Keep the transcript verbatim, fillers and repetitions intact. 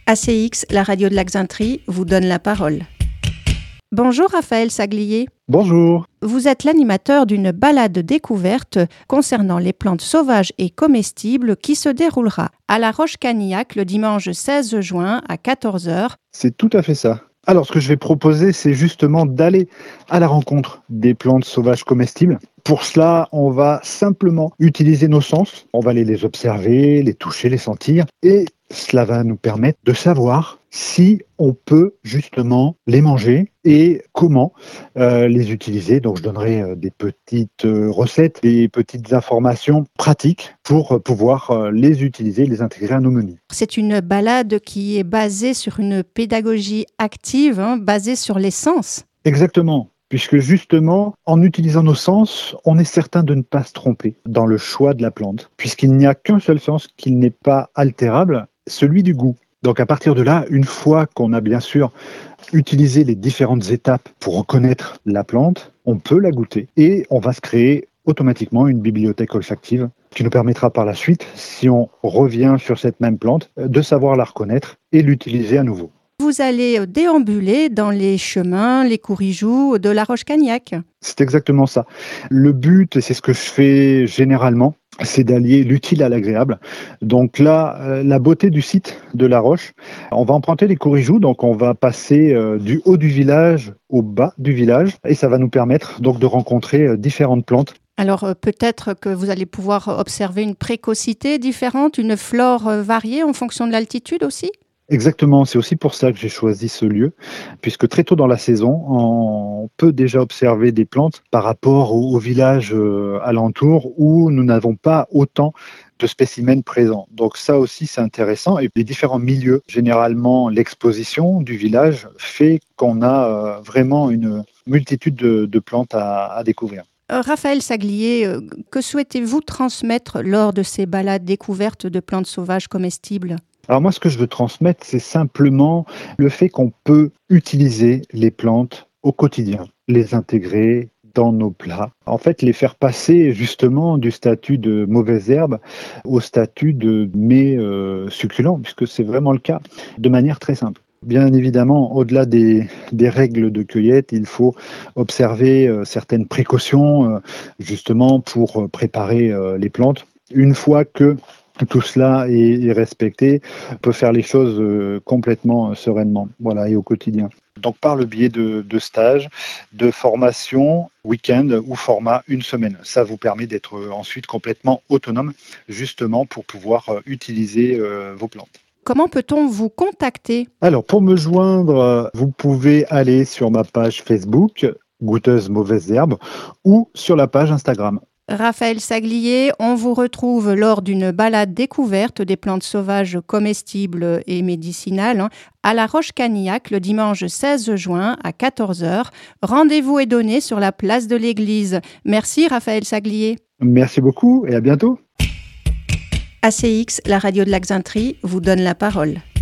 A C X, la radio de l'Axintrie, vous donne la parole. Bonjour Raphaël Saglier. Bonjour. Vous êtes l'animateur d'une balade découverte concernant les plantes sauvages et comestibles qui se déroulera à La Roche-Canillac le dimanche seize juin à quatorze heures. C'est tout à fait ça. Alors, ce que je vais proposer, c'est justement d'aller à la rencontre des plantes sauvages comestibles. Pour cela, on va simplement utiliser nos sens. On va aller les observer, les toucher, les sentir. Et cela va nous permettre de savoir si on peut justement les manger et comment euh, les utiliser. Donc, je donnerai euh, des petites euh, recettes, des petites informations pratiques pour euh, pouvoir euh, les utiliser, les intégrer à nos menus. C'est une balade qui est basée sur une pédagogie active, hein, basée sur les sens. Exactement. Puisque justement, en utilisant nos sens, on est certain de ne pas se tromper dans le choix de la plante, puisqu'il n'y a qu'un seul sens qui n'est pas altérable, celui du goût. Donc à partir de là, une fois qu'on a bien sûr utilisé les différentes étapes pour reconnaître la plante, on peut la goûter et on va se créer automatiquement une bibliothèque olfactive qui nous permettra par la suite, si on revient sur cette même plante, de savoir la reconnaître et l'utiliser à nouveau. Vous allez déambuler dans les chemins, les courrijoux de La Roche-Canillac. C'est exactement ça. Le but, et c'est ce que je fais généralement, c'est d'allier l'utile à l'agréable. Donc là, euh, la beauté du site de La Roche, on va emprunter les courrijoux, donc on va passer euh, du haut du village au bas du village, et ça va nous permettre donc de rencontrer euh, différentes plantes. Alors euh, peut-être que vous allez pouvoir observer une précocité différente, une flore euh, variée en fonction de l'altitude aussi ? Exactement, c'est aussi pour ça que j'ai choisi ce lieu, puisque très tôt dans la saison, on peut déjà observer des plantes par rapport au, au village euh, alentour où nous n'avons pas autant de spécimens présents. Donc ça aussi c'est intéressant, et les différents milieux, généralement l'exposition du village fait qu'on a euh, vraiment une multitude de, de plantes à, à découvrir. Euh, Raphaël Saglier, euh, que souhaitez-vous transmettre lors de ces balades découvertes de plantes sauvages comestibles ? Alors moi, ce que je veux transmettre, c'est simplement le fait qu'on peut utiliser les plantes au quotidien, les intégrer dans nos plats. En fait, les faire passer justement du statut de mauvaise herbe au statut de mets euh, succulents, puisque c'est vraiment le cas, de manière très simple. Bien évidemment, au-delà des, des règles de cueillette, il faut observer euh, certaines précautions euh, justement pour euh, préparer euh, les plantes. Une fois que tout cela est respecté, on peut faire les choses complètement sereinement, voilà, et au quotidien. Donc par le biais de, de stages, de formations, week-end ou format une semaine. Ça vous permet d'être ensuite complètement autonome, justement pour pouvoir utiliser vos plantes. Comment peut-on vous contacter ? Alors pour me joindre, vous pouvez aller sur ma page Facebook, Goûteuse Mauvaise Herbe, ou sur la page Instagram. Raphaël Saglier, on vous retrouve lors d'une balade découverte des plantes sauvages comestibles et médicinales hein, à La Roche-Canillac le dimanche seize juin à quatorze heures. Rendez-vous est donné sur la place de l'église. Merci Raphaël Saglier. Merci beaucoup et à bientôt. A C X, la radio de l'Axintrie, vous donne la parole.